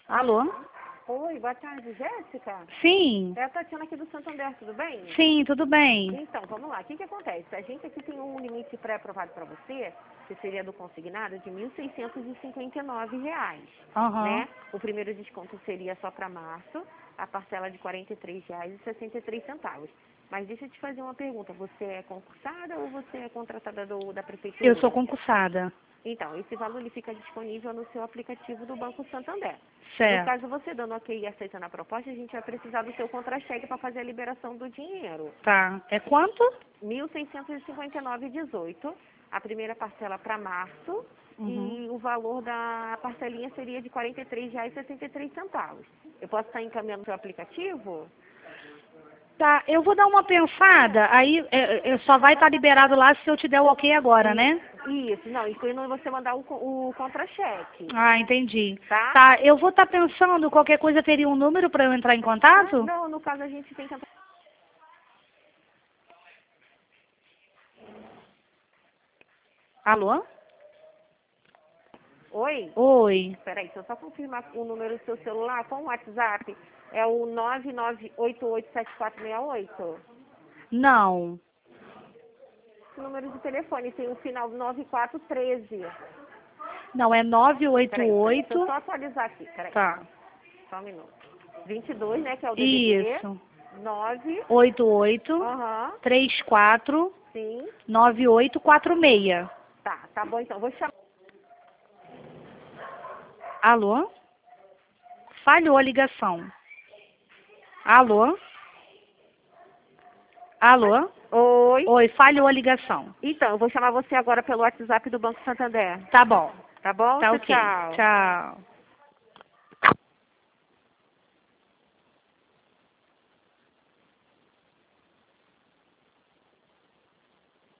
Alô? Oi, boa tarde, Jéssica. Sim. É a Tatiana aqui do Santander, tudo bem? Sim, tudo bem. Então, vamos lá. O que acontece? A gente aqui tem um limite pré-aprovado para você, que seria do consignado, de R$ 1.659, Aham. né? O primeiro desconto seria só para março, a parcela de R$ 43,63. Mas deixa eu te fazer uma pergunta. Você é concursada ou você é contratada da prefeitura? Eu sou concursada. Então, esse valor ele fica disponível no seu aplicativo do Banco Santander. No Certo. caso, você dando ok e aceitando a proposta, a gente vai precisar do seu contra-cheque para fazer a liberação do dinheiro. Tá. É quanto? R$ 1.659,18. A primeira parcela para março Uhum. e o valor da parcelinha seria de R$ 43,63. Eu posso estar encaminhando o seu aplicativo? Tá, eu vou dar uma pensada, aí só vai estar liberado lá se eu te der o ok agora, né? Isso, não, incluindo você mandar o contra-cheque, Ah, entendi. tá? Tá, eu vou estar pensando, qualquer coisa teria um número para eu entrar em contato? Não, no caso a gente tem que... Alô? Oi? Oi. Peraí, deixa eu só confirmar o número do seu celular com o WhatsApp. É o 99887468. Não. O número de telefone tem o final 9413. Não, é Peraí, deixa eu 988. só atualizar aqui. Peraí, Tá. só um minuto. 22, né, que é o DDD. Isso. 9, 88 aham, 34 sim. 9846. Tá bom então. Vou chamar. Alô? Falhou a ligação. Alô? Alô? Oi. Oi, falhou a ligação. Então, eu vou chamar você agora pelo WhatsApp do Banco Santander. Tá bom. Tá bom? Tá Tchau, ok. tchau. Tchau.